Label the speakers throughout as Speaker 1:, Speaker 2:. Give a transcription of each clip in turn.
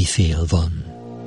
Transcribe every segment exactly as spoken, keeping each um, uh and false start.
Speaker 1: Éjfél van.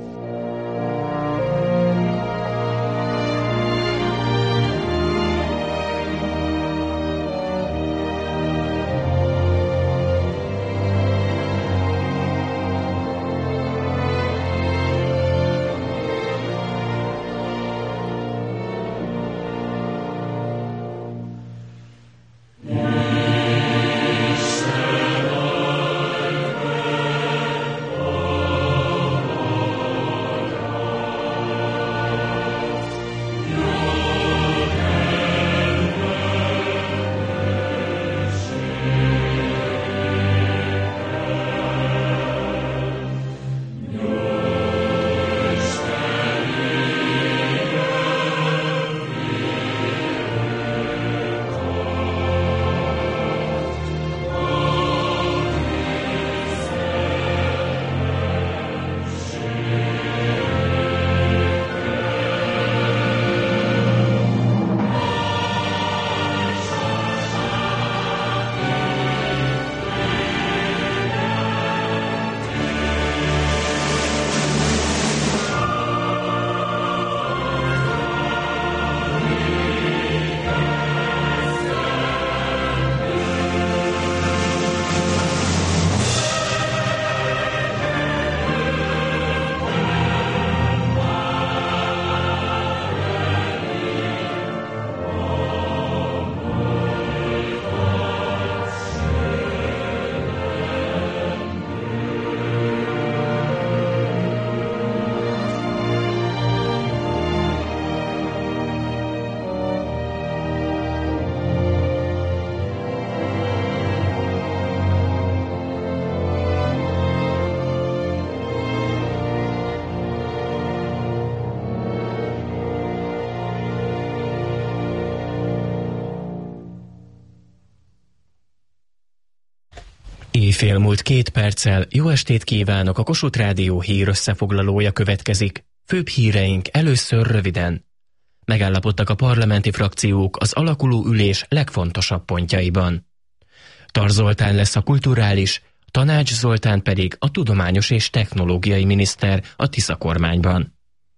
Speaker 2: Éjfél múlt két perccel, jó estét kívánok, a Kossuth Rádió hír összefoglalója következik. Főbb híreink először röviden. Megállapodtak a parlamenti frakciók az alakuló ülés legfontosabb pontjaiban. Tar Zoltán lesz a kulturális, Tanács Zoltán pedig a tudományos és technológiai miniszter a Tisza kormányban.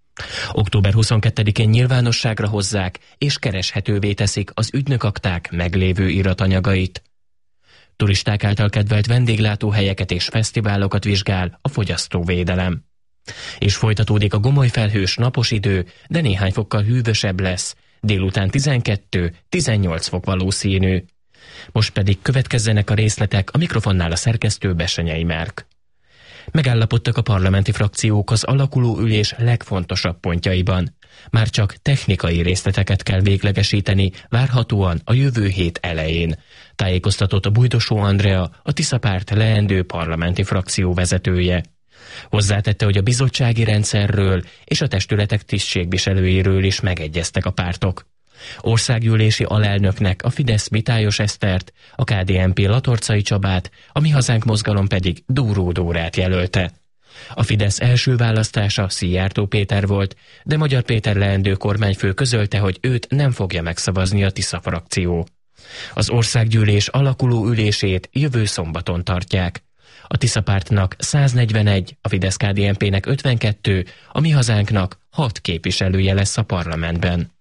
Speaker 2: október huszonkettedikén nyilvánosságra hozzák és kereshetővé teszik az ügynökakták meglévő iratanyagait. Turisták által kedvelt vendéglátóhelyeket és fesztiválokat vizsgál a fogyasztóvédelem. És folytatódik a gomoly felhős napos idő, de néhány fokkal hűvösebb lesz, délután tizenkettő-tizennyolc fok valószínű. Most pedig következzenek a részletek, a mikrofonnál a szerkesztő Bessenyei Márk. Megállapodtak a parlamenti frakciók az alakuló ülés legfontosabb pontjaiban. Már csak technikai részleteket kell véglegesíteni, várhatóan a jövő hét elején, tájékoztatott a Bujdosó Andrea, a Tisza párt leendő parlamenti frakció vezetője. Hozzátette, hogy a bizottsági rendszerről és a testületek tisztségviselőiről is megegyeztek a pártok. Országgyűlési alelnöknek a Fidesz Bitályos Esztert, a ká dé en pé Latorcai Csabát, a Mi Hazánk mozgalom pedig Dúró Dórát jelölte. A Fidesz első választása Szijjártó Péter volt, de Magyar Péter leendő kormányfő közölte, hogy őt nem fogja megszavazni a Tisza frakció. Az országgyűlés alakuló ülését jövő szombaton tartják. A Tisza pártnak száznegyvenegy, a Fidesz ká dé en pének ötvenkettő, a Mi Hazánknak hat képviselője lesz a parlamentben.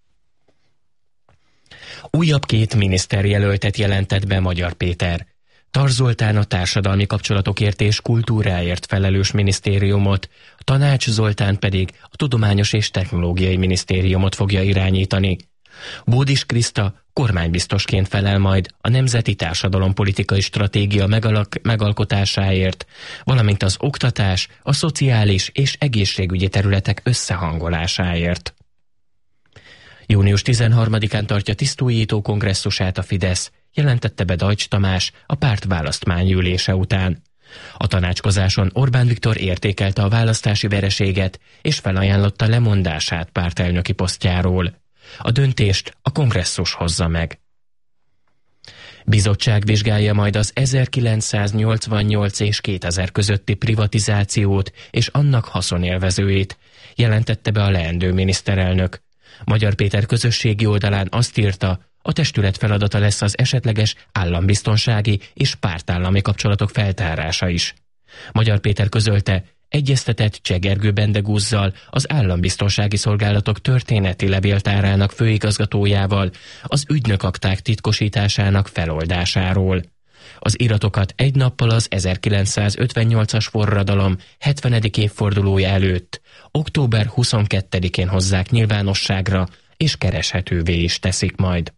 Speaker 2: Újabb két miniszterjelöltet jelentett be Magyar Péter. Tar Zoltán a társadalmi kapcsolatokért és kultúráért felelős minisztériumot, Tanács Zoltán pedig a tudományos és technológiai minisztériumot fogja irányítani. Bódis Kriszta kormánybiztosként felel majd a nemzeti társadalompolitikai stratégia megalak- megalkotásáért, valamint az oktatás, a szociális és egészségügyi területek összehangolásáért. június tizenharmadikán tartja tisztújító kongresszusát a Fidesz, jelentette be Deutsch Tamás a párt választmánygyűlése után. A tanácskozáson Orbán Viktor értékelte a választási vereséget és felajánlotta lemondását pártelnöki posztjáról. A döntést a kongresszus hozza meg. Bizottság vizsgálja majd az ezerkilencszáznyolcvannyolc és kétezer közötti privatizációt és annak haszonélvezőit, jelentette be a leendő miniszterelnök. Magyar Péter közösségi oldalán azt írta, a testület feladata lesz az esetleges állambiztonsági és pártállami kapcsolatok feltárása is. Magyar Péter közölte, egyeztetett Cseh Gergő Bendegúzzal, az Állambiztonsági Szolgálatok történeti levéltárának főigazgatójával az ügynökakták titkosításának feloldásáról. Az iratokat egy nappal az ezerkilencszázötvennyolcas forradalom hetvenedik évfordulója előtt, október huszonkettedikén hozzák nyilvánosságra, és kereshetővé is teszik majd.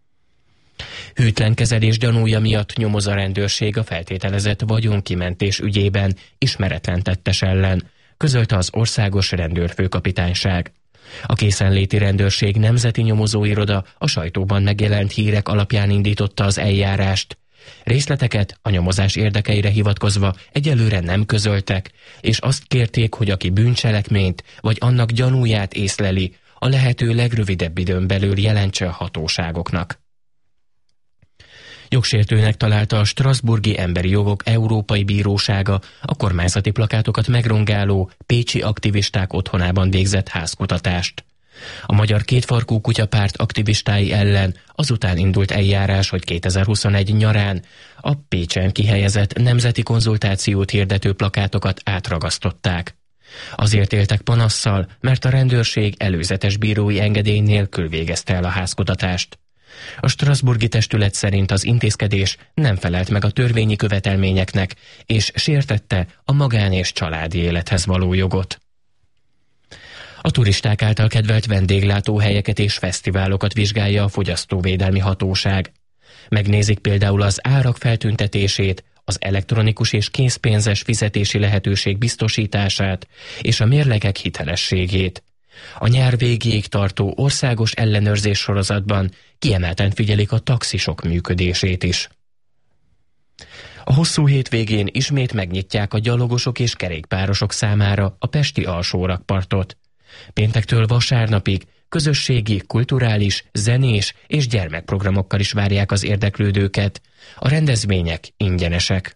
Speaker 2: Hűtlen kezelés gyanúja miatt nyomoz a rendőrség a feltételezett vagyonkimentés ügyében ismeretlen tettes ellen, közölte az Országos Rendőrfőkapitányság. A készenléti rendőrség nemzeti nyomozóiroda a sajtóban megjelent hírek alapján indította az eljárást. Részleteket a nyomozás érdekeire hivatkozva egyelőre nem közöltek, és azt kérték, hogy aki bűncselekményt vagy annak gyanúját észleli, a lehető legrövidebb időn belül jelentse a hatóságoknak. Jogsértőnek találta a Strasbourgi Emberi Jogok Európai Bírósága a kormányzati plakátokat megrongáló pécsi aktivisták otthonában végzett házkutatást. A Magyar Kétfarkú Kutyapárt aktivistái ellen azután indult eljárás, hogy kétezer-huszonegy nyarán a Pécsen kihelyezett nemzeti konzultációt hirdető plakátokat átragasztották. Azért éltek panasszal, mert a rendőrség előzetes bírói engedély nélkül végezte el a házkutatást. A strasbourgi testület szerint az intézkedés nem felelt meg a törvényi követelményeknek, és sértette a magán- és családi élethez való jogot. A turisták által kedvelt vendéglátóhelyeket és fesztiválokat vizsgálja a Fogyasztóvédelmi Hatóság. Megnézik például az árak feltüntetését, az elektronikus és készpénzes fizetési lehetőség biztosítását és a mérlegek hitelességét. A nyár végéig tartó országos ellenőrzés sorozatban kiemelten figyelik a taxisok működését is. A hosszú hétvégén ismét megnyitják a gyalogosok és kerékpárosok számára a pesti alsórakpartot. Péntektől vasárnapig közösségi, kulturális, zenés és gyermekprogramokkal is várják az érdeklődőket. A rendezvények ingyenesek.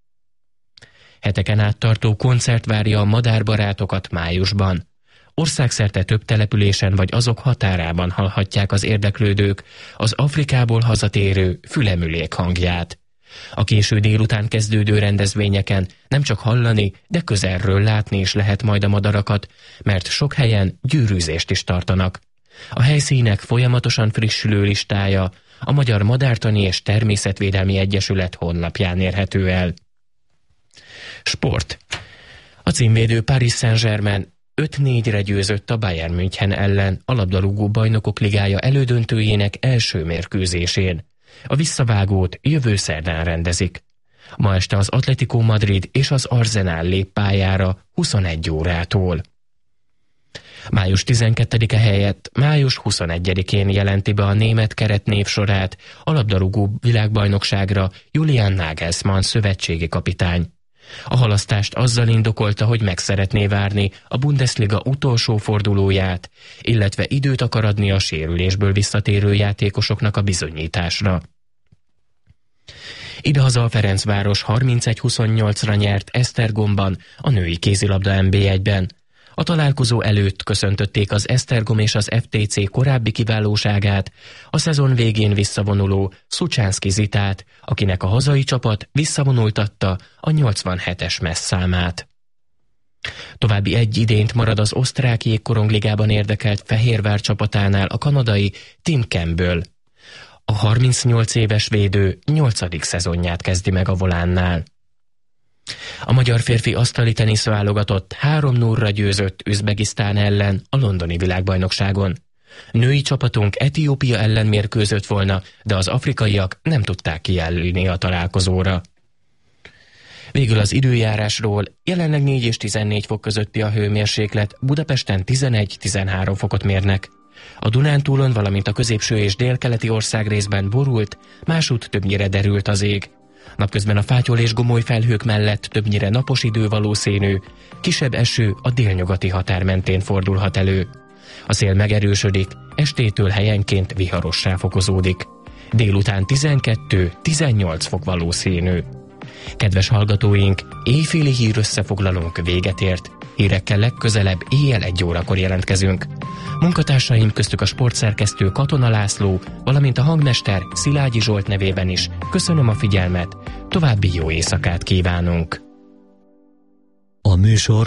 Speaker 2: Heteken át tartó koncert várja a madárbarátokat májusban. Országszerte több településen vagy azok határában hallhatják az érdeklődők az Afrikából hazatérő fülemülék hangját. A késő délután kezdődő rendezvényeken nem csak hallani, de közelről látni is lehet majd a madarakat, mert sok helyen gyűrűzést is tartanak. A helyszínek folyamatosan frissülő listája a Magyar Madártani és Természetvédelmi Egyesület honlapján érhető el. Sport. A címvédő Paris Saint-Germain öt négyre győzött a Bayern München ellen a labdarúgó bajnokok ligája elődöntőjének első mérkőzésén. A visszavágót jövő szerdán rendezik. Ma este az Atletico Madrid és az Arsenal lép pályára huszonegy órától. május tizenkettedike helyett május huszonegyedikén jelenti be a német keretnév sorát a labdarúgó világbajnokságra Julian Nagelsmann szövetségi kapitány. A halasztást azzal indokolta, hogy meg szeretné várni a Bundesliga utolsó fordulóját, illetve időt akar adni a sérülésből visszatérő játékosoknak a bizonyításra. Idehaza a Ferencváros harmincegy huszonnyolcra nyert Esztergomban a női kézilabda en bé egyben. A találkozó előtt köszöntötték az Esztergom és az ef té cé korábbi kiválóságát, a szezon végén visszavonuló Szucsánszky Zitát, akinek a hazai csapat visszavonultatta a nyolcvanhetes messzámát. További egy idényt marad az osztrák jégkorongligában érdekelt Fehérvár csapatánál a kanadai Tim Campbell. A harmincnyolc éves védő nyolcadik szezonját kezdi meg a volánnál. A magyar férfi asztali tenisz válogatott három nullra győzött Üzbegisztán ellen a londoni világbajnokságon. Női csapatunk Etiópia ellen mérkőzött volna, de az afrikaiak nem tudták kijelölni a találkozóra. Végül az időjárásról: jelenleg négy és tizennégy fok közötti a hőmérséklet, Budapesten tizenegy-tizenhárom fokot mérnek. A Dunántúlon, valamint a középső és délkeleti országrészben borult, másút többnyire derült az ég. Napközben a fátyol és gomoly felhők mellett többnyire napos idő valószínű, kisebb eső a délnyugati határ mentén fordulhat elő. A szél megerősödik, estétől helyenként viharossá fokozódik. Délután tizenkettő-tizennyolc fok valószínű. Kedves hallgatóink, éjféli hírösszefoglalónk véget ért. Hírekkel legközelebb éjjel egy órakor jelentkezünk. Munkatársaim köztük a sportszerkesztő Katona László, valamint a hangmester Szilágyi Zsolt nevében is köszönöm a figyelmet, további jó éjszakát kívánunk.
Speaker 1: A műsor